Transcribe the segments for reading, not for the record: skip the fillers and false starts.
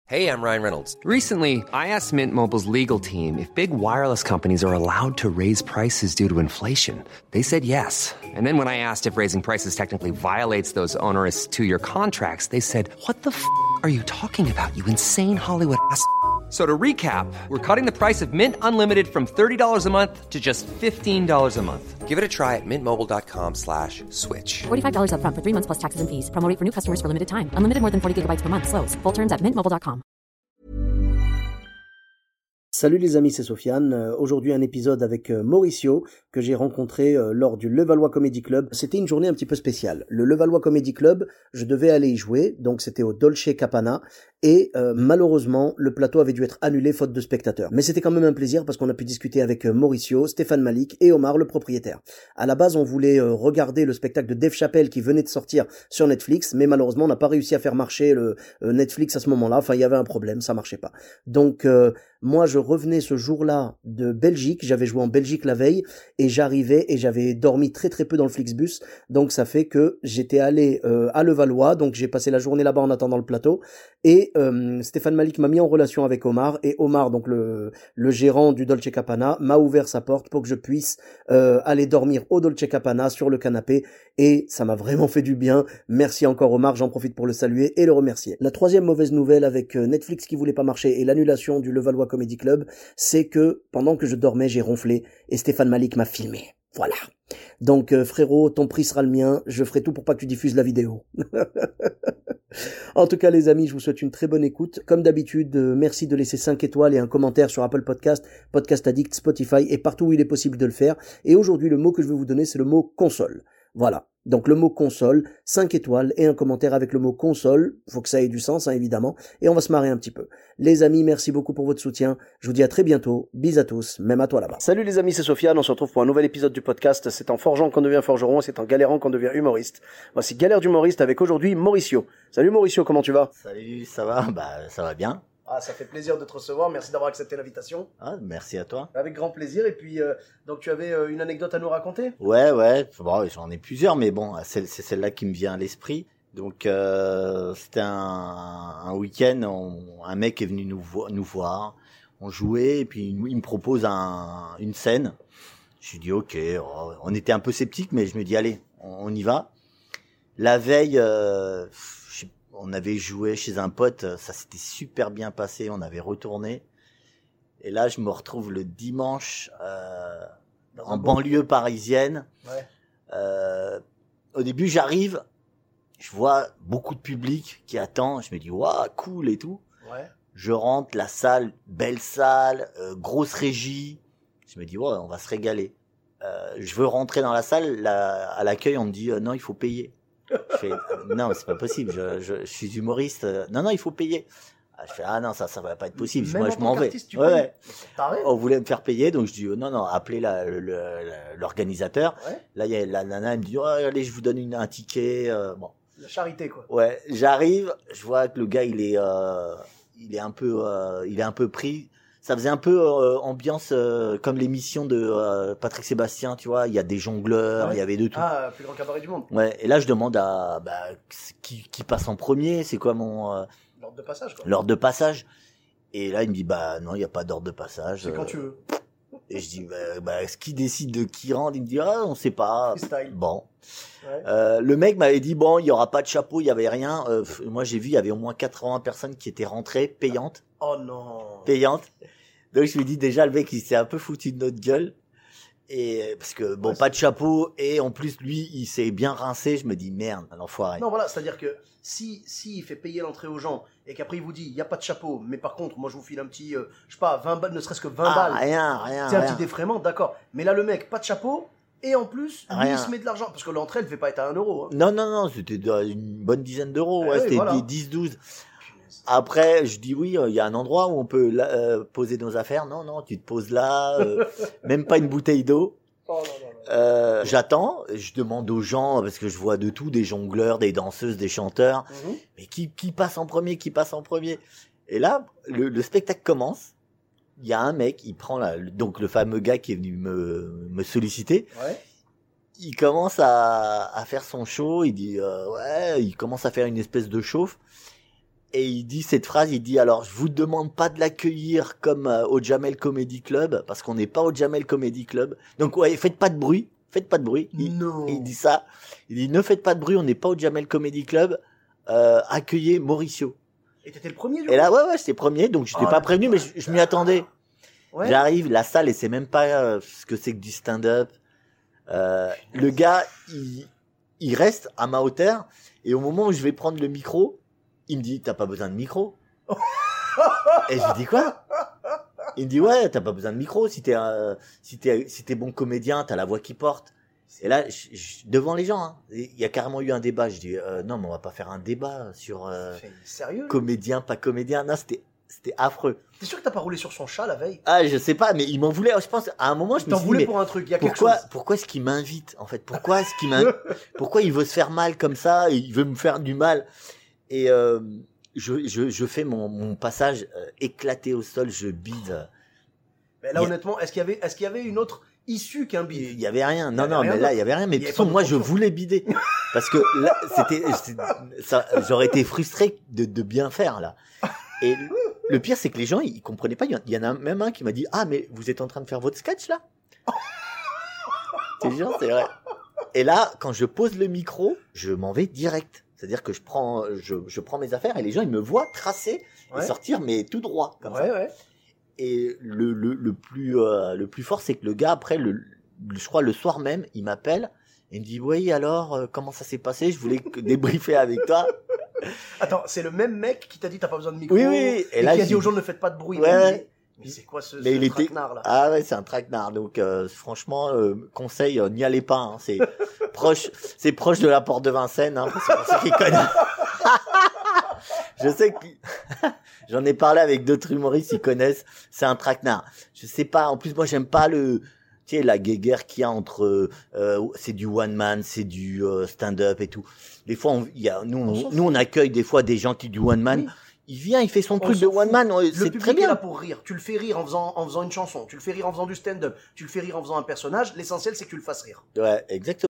Hey, I'm Ryan Reynolds. Recently, I asked Mint Mobile's legal team if big wireless companies are allowed to raise prices due to inflation. They said yes. And then when I asked if raising prices technically violates those onerous two-year contracts, they said, "What the f*** are you talking about, you insane Hollywood ass?" So to recap, we're cutting the price of Mint Unlimited from $30 a month to just $15 a month. Give it a try at mintmobile.com/switch. $45 up front for 3 months plus taxes and fees. Promo rate for new customers for limited time. Unlimited more than 40 gigabytes per month. Slows full terms at mintmobile.com. Salut les amis, c'est Sofiane. Aujourd'hui un épisode avec Mauricio que j'ai rencontré lors du Levallois Comedy Club. C'était une journée un petit peu spéciale. Le Levallois Comedy Club, je devais aller y jouer, donc c'était au Dolce Capana et malheureusement le plateau avait dû être annulé faute de spectateurs. Mais c'était quand même un plaisir parce qu'on a pu discuter avec Mauricio, Stéphane Malik et Omar le propriétaire. À la base on voulait regarder le spectacle de Dave Chappelle qui venait de sortir sur Netflix, mais malheureusement on n'a pas réussi à faire marcher le Netflix à ce moment-là. Enfin il y avait un problème, ça marchait pas. Donc moi je revenais ce jour-là de Belgique, j'avais joué en Belgique la veille et j'arrivais et j'avais dormi très très peu dans le Flixbus, donc ça fait que j'étais allé à Levallois, donc j'ai passé la journée là-bas en attendant le plateau et Stéphane Malik m'a mis en relation avec Omar et Omar, donc le gérant du Dolce Capana, m'a ouvert sa porte pour que je puisse aller dormir au Dolce Capana sur le canapé et ça m'a vraiment fait du bien. Merci encore Omar, j'en profite pour le saluer et le remercier. La troisième mauvaise nouvelle avec Netflix qui voulait pas marcher et l'annulation du Levallois Comedy Club, c'est que pendant que je dormais, j'ai ronflé et Stéphane Malik m'a filmé. Voilà. Donc frérot, ton prix sera le mien, je ferai tout pour pas que tu diffuses la vidéo. En tout cas les amis, je vous souhaite une très bonne écoute. Comme d'habitude, merci de laisser 5 étoiles et un commentaire sur Apple Podcast, Podcast Addict, Spotify et partout où il est possible de le faire. Et aujourd'hui, le mot que je vais vous donner, c'est le mot console. Voilà. Donc le mot console, 5 étoiles et un commentaire avec le mot console. Faut que ça ait du sens, hein, évidemment. Et on va se marrer un petit peu. Les amis, merci beaucoup pour votre soutien. Je vous dis à très bientôt. Bis à tous, même à toi là-bas. Salut les amis, c'est Sofiane. On se retrouve pour un nouvel épisode du podcast. C'est en forgeant qu'on devient forgeron, c'est en galérant qu'on devient humoriste. Voici Galère d'humoriste avec aujourd'hui Mauricio. Salut Mauricio, comment tu vas? Salut, ça va? Ça va bien. Ah, ça fait plaisir de te recevoir. Merci d'avoir accepté l'invitation. Ah, merci à toi. Avec grand plaisir. Et puis, donc tu avais une anecdote à nous raconter? Ouais. Bon, j'en ai plusieurs, mais bon, c'est celle-là qui me vient à l'esprit. Donc, c'était un week-end. Un mec est venu nous voir. On jouait et puis il me propose une scène. Je lui dis ok. On était un peu sceptiques, mais je me dis allez, on y va. La veille. On avait joué chez un pote, ça s'était super bien passé, on avait retourné. Et là, je me retrouve le dimanche en banlieue parisienne. Ouais. Au début, j'arrive, je vois beaucoup de public qui attend. Je me dis, waouh, cool et tout. Ouais. Je rentre, la salle, belle salle, grosse régie. Je me dis, ouais, on va se régaler. Je veux rentrer dans la salle, à l'accueil, on me dit, non, il faut payer. Je fais non, c'est pas possible. Je suis humoriste. Non, il faut payer. Je fais non, ça va pas être possible. Même moi, je m'en vais. Ouais. On voulait me faire payer, donc je dis non, appelez l'organisateur. Ouais. Là, il y a la nana, elle me dit allez, je vous donne un ticket. Bon. La charité quoi. Ouais, j'arrive, je vois que le gars il est un peu pris. Ça faisait un peu ambiance comme l'émission de Patrick Sébastien, tu vois. Il y a des jongleurs, il y avait de tout. Ah, plus grand cabaret du monde. Ouais. Et là, je demande à qui passe en premier. C'est quoi mon l'ordre de passage quoi. L'ordre de passage. Et là, il me dit non, il y a pas d'ordre de passage. C'est quand tu veux. Et je dis ce qui décide de qui rentre. Il me dit on sait pas. Freestyle. Bon. Ouais. Le mec m'avait dit il y aura pas de chapeau, il y avait rien. Moi, j'ai vu, il y avait au moins 80 personnes qui étaient rentrées payantes. Oh non. Payantes. Donc je lui dis déjà le mec il s'est un peu foutu de notre gueule et parce que pas de chapeau et en plus lui il s'est bien rincé, je me dis merde l'enfoiré. Non voilà, c'est-à-dire que si il fait payer l'entrée aux gens et qu'après il vous dit il y a pas de chapeau mais par contre moi je vous file un petit je sais pas 20 balles, ne serait-ce que 20 balles. Rien. C'est un petit défraiement, d'accord. Mais là le mec pas de chapeau et en plus lui il se met de l'argent parce que l'entrée elle devait pas être à 1 euro. Hein. Non, c'était une bonne dizaine d'euros, c'était voilà. 10-12. Après, je dis oui, il y a un endroit où on peut poser nos affaires. Non, tu te poses là, même pas une bouteille d'eau. Oh, non. J'attends, je demande aux gens, parce que je vois de tout, des jongleurs, des danseuses, des chanteurs, mais qui passe en premier. Et là, le spectacle commence, il y a un mec, il prend donc le fameux gars qui est venu me solliciter, il commence à faire son show, il dit, il commence à faire une espèce de chauffe, Et il dit cette phrase, il dit alors je vous demande pas de l'accueillir comme au Jamel Comedy Club parce qu'on n'est pas au Jamel Comedy Club. Donc ouais, faites pas de bruit. Il dit ça. Il dit ne faites pas de bruit, on n'est pas au Jamel Comedy Club. Accueillez Mauricio. Et t'étais le premier. Et là ouais, j'étais premier, donc je t'ai pas prévenu, mais je m'y attendais. Ouais. J'arrive, la salle, et c'est même pas ce que c'est que du stand-up. Le gars, il reste à ma hauteur, et au moment où je vais prendre le micro, il me dit t'as pas besoin de micro. Et je lui dis quoi? Il me dit ouais, t'as pas besoin de micro, si t'es bon comédien, t'as la voix qui porte. Et là, devant les gens, hein, il y a carrément eu un débat. Je dis non, mais on va pas faire un débat sur sérieux, comédien, pas comédien. Non, c'était affreux. T'es sûr que t'as pas roulé sur son chat la veille? Ah, je sais pas, mais il m'en voulait. Je pense à un moment, je me suis dit, mais pour un truc, il y a quelque chose. Pourquoi est-ce qu'il m'invite en fait? Pourquoi il veut se faire mal comme ça? Il veut me faire du mal. Et je fais mon passage éclaté au sol, je bide. Mais là, honnêtement, est-ce qu'il y avait une autre issue qu'un bide? Il y avait rien. Non, mais là, il y avait rien. Mais de toute façon, moi, je voulais bider. Parce que là, j'aurais été frustré de bien faire, là. Et le pire, c'est que les gens, ils comprenaient pas. Il y en a même un qui m'a dit, ah, mais vous êtes en train de faire votre sketch, là? C'est genre, c'est vrai. Et là, quand je pose le micro, je m'en vais direct. C'est-à-dire que je prends mes affaires et les gens, ils me voient tracer et sortir, mais tout droit, comme ça. Ouais. Et le plus fort, c'est que le gars, après, je crois le soir même, il m'appelle et il me dit, oui, alors, comment ça s'est passé? Je voulais débriefer avec toi. Attends, c'est le même mec qui t'a dit t'as pas besoin de micro? Oui. Et là, qui a dit aux gens ne faites pas de bruit. Ouais. Mais c'est quoi ce traquenard là? Ah ouais, c'est un traquenard. Donc franchement, conseil, n'y allez pas. Hein. C'est proche de la porte de Vincennes. Hein, c'est pour ceux qui connaissent. Je sais que j'en ai parlé avec d'autres humoristes, ils connaissent. C'est un traquenard. Je sais pas. En plus, moi, j'aime pas la guéguerre qu'il y a entre c'est du one man, c'est du stand-up et tout. Des fois, nous on accueille des fois des gens qui du one man. Oui. Il vient, il fait son truc de one man, c'est très bien. Est là pour rire. Tu le fais rire en faisant une chanson. Tu le fais rire en faisant du stand-up. Tu le fais rire en faisant un personnage. L'essentiel, c'est que tu le fasses rire. Ouais, exactement.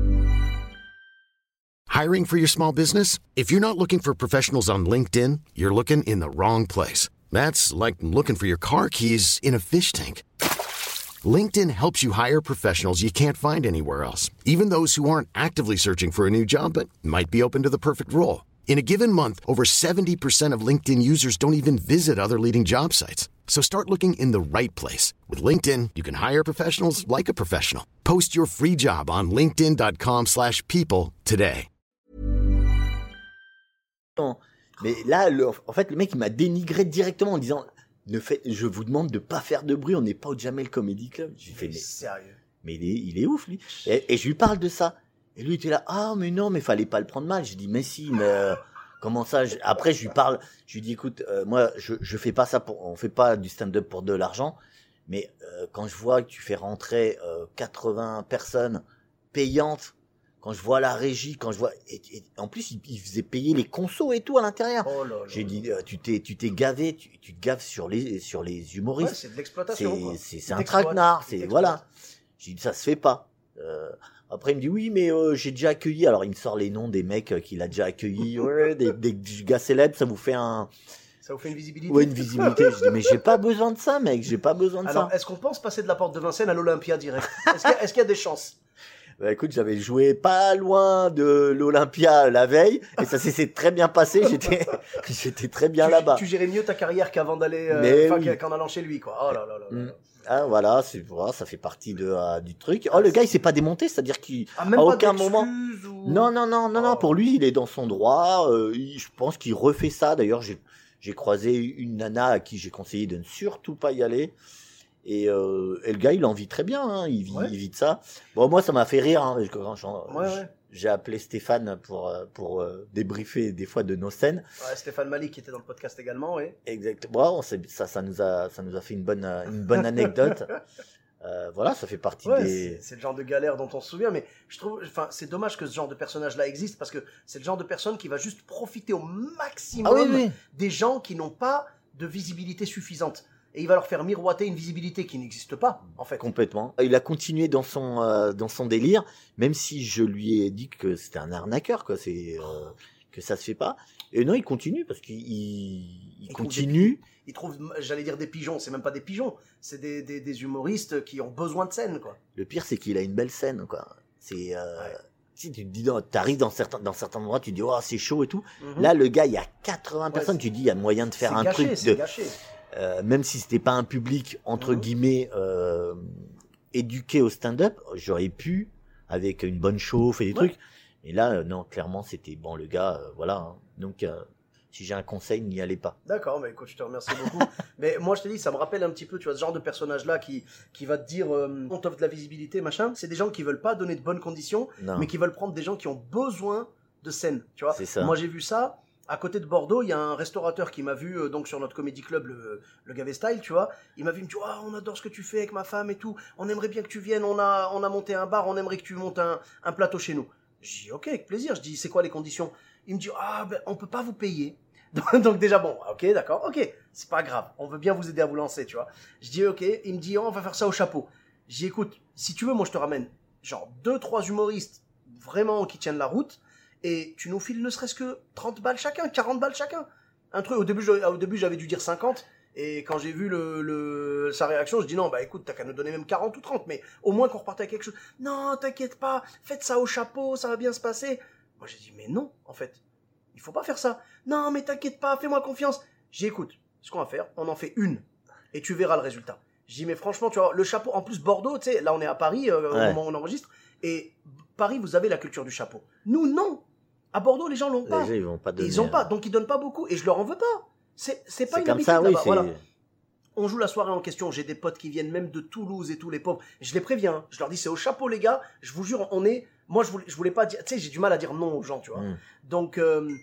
Hiring for your small business? If you're not looking for professionals on LinkedIn, you're looking in the wrong place. That's like looking for your car keys in a fish tank. LinkedIn helps you hire professionals you can't find anywhere else, even those who aren't actively searching for a new job but might be open to the perfect role. In a given month, over 70% of LinkedIn users don't even visit other leading job sites. So start looking in the right place. With LinkedIn, you can hire professionals like a professional. Post your free job on linkedin.com/people today. Mais là, en fait, le mec, il m'a dénigré directement en disant je vous demande de pas faire de bruit, on n'est pas au Jamel Comedy Club. J'ai fait, mais sérieux? Mais il est ouf, lui. Et je lui parle de ça. Et lui, il était là, ah, mais non, mais fallait pas le prendre mal. J'ai dit, mais si, mais comment ça? Après, je lui parle, je lui dis, écoute, moi, je fais pas ça on fait pas du stand-up pour de l'argent. Mais quand je vois que tu fais rentrer 80 personnes payantes, quand je vois la régie, quand je vois, et en plus, il faisait payer les consos et tout à l'intérieur. Oh là là. J'ai dit, tu t'es gavé, tu te gaves sur les humoristes. Ouais, c'est de l'exploitation. C'est un traquenard, voilà. J'ai dit, ça se fait pas. Après, il me dit, oui, mais j'ai déjà accueilli. Alors, il me sort les noms des mecs qu'il a déjà accueillis. Ouais, des gars célèbres, ça vous fait une visibilité. Ouais, une visibilité. Je dis, mais j'ai pas besoin de ça, mec, j'ai pas besoin de ça. Alors, est-ce qu'on pense passer de la porte de Vincennes à l'Olympia direct? Est-ce qu'il y a des chances? Bah, écoute, j'avais joué pas loin de l'Olympia la veille, et ça s'est très bien passé, j'étais très bien là-bas. Tu gérais mieux ta carrière qu'avant d'aller, qu'en allant chez lui, quoi. Oh là là là. Ah, voilà, ça fait partie du truc. Oh, le gars, il s'est pas démonté, c'est-à-dire qu'il, à aucun moment. Non, pour lui, il est dans son droit, je pense qu'il refait ça. D'ailleurs, j'ai croisé une nana à qui j'ai conseillé de ne surtout pas y aller. Et le gars, il en vit très bien, hein, il vit de ça. Bon, moi, ça m'a fait rire, hein, j'ai appelé Stéphane pour débriefer des fois de nos scènes. Ouais, Stéphane Malik qui était dans le podcast également, oui. Exactement. Bon, ça nous a fait une bonne anecdote. Voilà, ça fait partie des. C'est le genre de galère dont on se souvient, mais je trouve, c'est dommage que ce genre de personnage-là existe parce que c'est le genre de personne qui va juste profiter au maximum des gens qui n'ont pas de visibilité suffisante. Et il va leur faire miroiter une visibilité qui n'existe pas, en fait. Complètement. Il a continué dans son délire, même si je lui ai dit que c'était un arnaqueur, quoi. que ça se fait pas. Et non, il continue parce qu'il continue. Il trouve, j'allais dire des pigeons, c'est même pas des pigeons, c'est des humoristes qui ont besoin de scène, quoi. Le pire, c'est qu'il a une belle scène, quoi. C'est, si tu te dis, t'arrives dans certains endroits, tu te dis, oh, c'est chaud et tout. Là, le gars, il y a 80 personnes, tu te dis, il y a moyen de faire un gâché, truc c'est gâché. Même si c'était pas un public, entre guillemets, éduqué au stand-up, j'aurais pu, avec une bonne chauffe et des trucs. Et là, non, clairement, c'était bon, le gars, voilà. Hein. Donc, si j'ai un conseil, n'y allez pas. D'accord, mais écoute, je te remercie beaucoup. Mais moi, je te dis, ça me rappelle un petit peu, tu vois, ce genre de personnage-là qui va te dire, on t'offre de la visibilité, machin. C'est des gens qui veulent pas donner de bonnes conditions, mais qui veulent prendre des gens qui ont besoin de scène, tu vois. C'est ça. Moi, j'ai vu ça. À côté de Bordeaux, il y a un restaurateur qui m'a vu donc sur notre comédie club, le Gavé Style, tu vois. Il m'a vu, il me dit, oh, on adore ce que tu fais avec ma femme et tout. On aimerait bien que tu viennes. On a monté un bar. On aimerait que tu montes un plateau chez nous. Je dis, ok, avec plaisir. Je dis, c'est quoi les conditions? Il me dit, on peut pas vous payer. Donc déjà, bon, ok, d'accord, ok, c'est pas grave. On veut bien vous aider à vous lancer, tu vois. Je dis, ok. Il me dit, on va faire ça au chapeau. Je dis, écoute, si tu veux, moi je te ramène genre 2-3 humoristes vraiment qui tiennent la route. Et tu nous files ne serait-ce que 30 balles chacun, 40 balles chacun. Un truc, au début j'avais dû dire 50. Et quand j'ai vu sa réaction, je dis non, bah écoute, t'as qu'à nous donner même 40 ou 30. Mais au moins qu'on reparte avec quelque chose. Non, t'inquiète pas, faites ça au chapeau, ça va bien se passer. Moi j'ai dit, mais non, en fait. Il faut pas faire ça. Non, mais t'inquiète pas, fais-moi confiance. J'ai dit, écoute, ce qu'on va faire, on en fait une. Et tu verras le résultat. J'ai dit, mais franchement, tu vois, le chapeau, en plus Bordeaux, tu sais, là on est à Paris, au moment où on enregistre. Et Paris, vous avez la culture du chapeau. Nous, non. À Bordeaux, les gens l'ont pas. Les gens, ils vont pas donner. Ils ont pas, donc ils donnent pas beaucoup. Et je leur en veux pas. C'est pas une comme habitude ça, oui, là-bas. Voilà. On joue la soirée en question. J'ai des potes qui viennent même de Toulouse et tout, les pauvres. Je les préviens. Hein. Je leur dis, c'est au chapeau, les gars. Je vous jure, moi, je voulais pas dire. Tu sais, j'ai du mal à dire non aux gens, tu vois. Donc,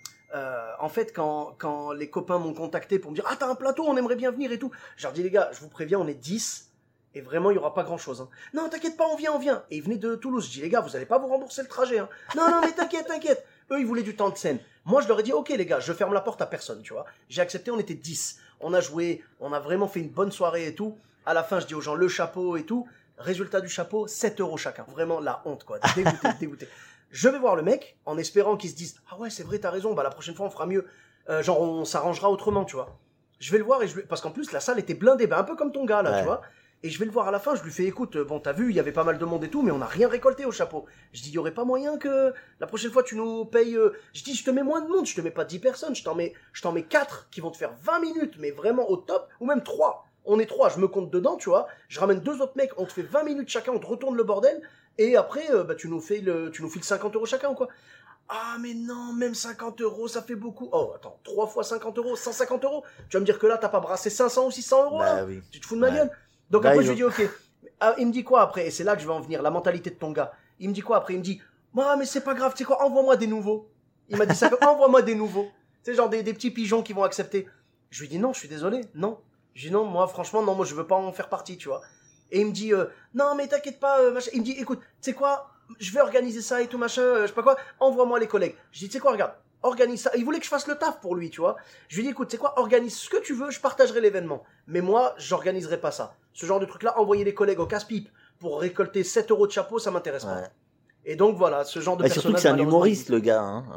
en fait, quand les copains m'ont contacté pour me dire, ah, t'as un plateau, on aimerait bien venir et tout. Je leur dis, les gars, je vous préviens, on est 10. Et vraiment, il y aura pas grand-chose. Hein. Non, t'inquiète pas, on vient. Et ils venaient de Toulouse. Je dis, les gars, vous allez pas vous rembourser le trajet. Hein. Non, mais t'inquiète. Eux, ils voulaient du temps de scène. Moi, je leur ai dit, ok, les gars, je ferme la porte à personne, tu vois. J'ai accepté, on était 10. On a joué, on a vraiment fait une bonne soirée et tout. À la fin, je dis aux gens, le chapeau et tout. Résultat du chapeau, 7 € chacun. Vraiment, la honte, quoi. Dégoûté. Je vais voir le mec, en espérant qu'il se dise, ah ouais, c'est vrai, t'as raison, bah la prochaine fois, on fera mieux. Genre, on s'arrangera autrement, tu vois. Je vais le voir parce qu'en plus, la salle était blindée, bah, un peu comme ton gars, là, tu vois. Et je vais le voir à la fin, je lui fais, écoute, bon, t'as vu, il y avait pas mal de monde et tout, mais on n'a rien récolté au chapeau. Je dis, il y aurait pas moyen que la prochaine fois tu nous payes, je dis, je te mets moins de monde, je te mets pas 10 personnes, je t'en mets 4 qui vont te faire 20 minutes, mais vraiment au top, ou même 3. On est 3, je me compte dedans, tu vois. Je ramène 2 autres mecs, on te fait 20 minutes chacun, on te retourne le bordel, et après, bah, tu nous files 50 € chacun, ou quoi. Ah, mais non, même 50 €, ça fait beaucoup. Oh, attends, 3 fois 50 €, 150 €. Tu vas me dire que là, t'as pas brassé 500 ou 600 €, bah, là. Oui. Tu te fous de ma gueule? Donc après, je lui dis, ok. Il me dit quoi après? Et c'est là que je vais en venir, la mentalité de ton gars. Il me dit quoi après? Il me dit, mais c'est pas grave, tu sais quoi, envoie-moi des nouveaux. Il m'a dit ça, envoie-moi des nouveaux. Tu sais, genre des petits pigeons qui vont accepter. Je lui dis, non, je suis désolé, non. Je dis, non, moi, franchement, non, moi, je veux pas en faire partie, tu vois. Et il me dit, non, mais t'inquiète pas, machin. Il me dit, écoute, tu sais quoi, je vais organiser ça et tout, machin, je sais pas quoi, envoie-moi les collègues. Je dis, tu sais quoi, regarde. Organise ça. Il voulait que je fasse le taf pour lui, tu vois. Je lui dis, écoute, tu sais quoi, organise ce que tu veux, je partagerai l'événement. Mais moi, j'organiserai pas ça. Ce genre de truc-là, envoyer les collègues au casse-pipe pour récolter 7 € de chapeau, ça m'intéresse pas. Et donc voilà, ce genre de personnage. Surtout que c'est un humoriste, le gars. Hein,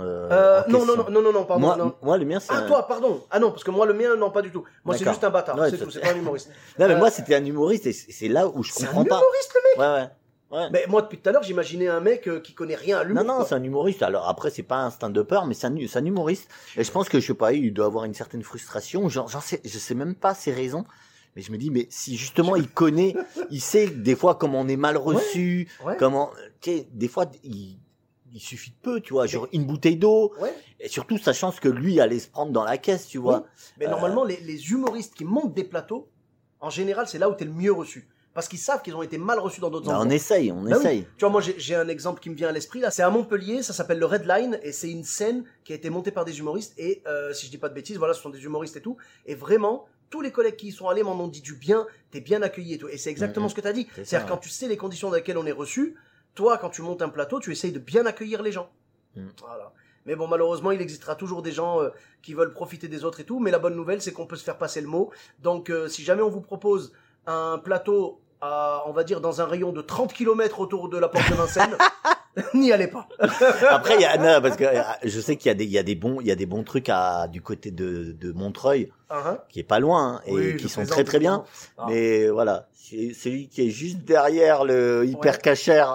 non, pardon. Moi, le mien, c'est. Ah, toi, pardon. Ah non, parce que moi, le mien, non, pas du tout. Moi, c'est juste un bâtard. Ouais, c'est tout, c'est pas un humoriste. Non, mais moi, c'était un humoriste et c'est là où je comprends pas. C'est un humoriste, le mec. Ouais. Mais moi, depuis tout à l'heure, j'imaginais un mec qui connaît rien à l'humour. Non, c'est un humoriste. Alors après, c'est pas un stand-upper, mais c'est un humoriste. Et je pense que, je sais pas, il doit avoir une certaine frustration. Je sais même pas ses raisons. Mais je me dis, mais si justement il connaît, il sait des fois comment on est mal reçu, comment, tu sais, des fois, il suffit de peu, tu vois, genre une bouteille d'eau. Et surtout, sachant que lui allait se prendre dans la caisse, tu vois. Mais normalement, les humoristes qui montent des plateaux, en général, c'est là où t'es le mieux reçu. Parce qu'ils savent qu'ils ont été mal reçus dans d'autres endroits. On essaye. Oui. Tu vois, moi, j'ai un exemple qui me vient à l'esprit, là. C'est à Montpellier, ça s'appelle le Red Line, et c'est une scène qui a été montée par des humoristes, et si je dis pas de bêtises, voilà, ce sont des humoristes et tout. Et vraiment, tous les collègues qui y sont allés m'en ont dit du bien, t'es bien accueilli et tout. Et c'est exactement ce que t'as dit. C'est-à-dire, quand tu sais les conditions dans lesquelles on est reçu, toi, quand tu montes un plateau, tu essayes de bien accueillir les gens. Voilà. Mais bon, malheureusement, il existera toujours des gens qui veulent profiter des autres et tout. Mais la bonne nouvelle, c'est qu'on peut se faire passer le mot. Donc, si jamais on vous propose un plateau on va dire, dans un rayon de 30 km autour de la porte de Vincennes, N'y allez pas. Après, non, parce que je sais qu'il y a des bons trucs du côté de Montreuil, qui est pas loin, hein, et qui sont très très bien. Ah. Mais voilà, c'est celui qui est juste derrière le hyper cachère.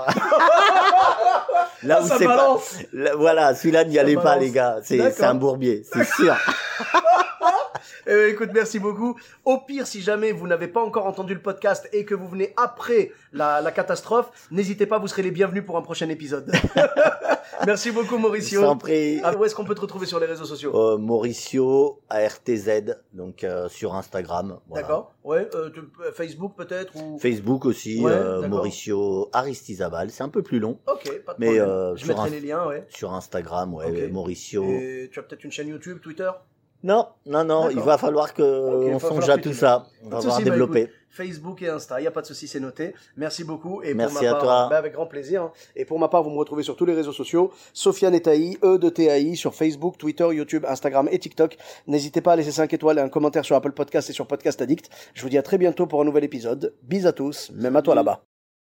Là où ça c'est balance. pas, voilà, celui-là n'y allez pas, les gars. C'est un bourbier, c'est sûr. Écoute, merci beaucoup. Au pire, si jamais vous n'avez pas encore entendu le podcast et que vous venez après la catastrophe, n'hésitez pas, vous serez les bienvenus pour un prochain épisode. Merci beaucoup, Mauricio. Sans prix. Où est-ce qu'on peut te retrouver sur les réseaux sociaux? Mauricio ARTZ, donc sur Instagram. Voilà. D'accord. Ouais. Facebook peut-être ou... Facebook aussi. Ouais, Mauricio Aristizabal. C'est un peu plus long. Ok, pas de Mais problème. Je mettrai les liens, ouais. Sur Instagram, ouais, Okay. Mauricio. Et tu as peut-être une chaîne YouTube, Twitter? Non, il va falloir on songe à tout ça. On va voir développer. Écoute, Facebook et Insta, il n'y a pas de souci, c'est noté. Merci beaucoup. Et merci pour ma à part, toi. Avec grand plaisir. Et pour ma part, vous me retrouvez sur tous les réseaux sociaux. Sofiane Etaï, E-de-T-A-I, sur Facebook, Twitter, YouTube, Instagram et TikTok. N'hésitez pas à laisser 5 étoiles et un commentaire sur Apple Podcast et sur Podcast Addict. Je vous dis à très bientôt pour un nouvel épisode. Bis à tous, même à toi là-bas.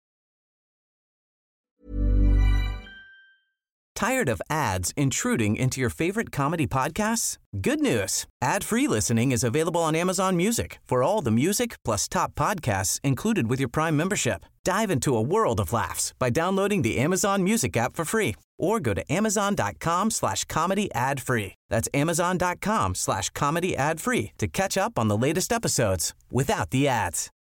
Tired of ads intruding into your favorite comedy podcasts? Good news. Ad-free listening is available on Amazon Music for all the music plus top podcasts included with your Prime membership. Dive into a world of laughs by downloading the Amazon Music app for free or go to amazon.com/comedy ad-free. That's amazon.com/comedy ad-free to catch up on the latest episodes without the ads.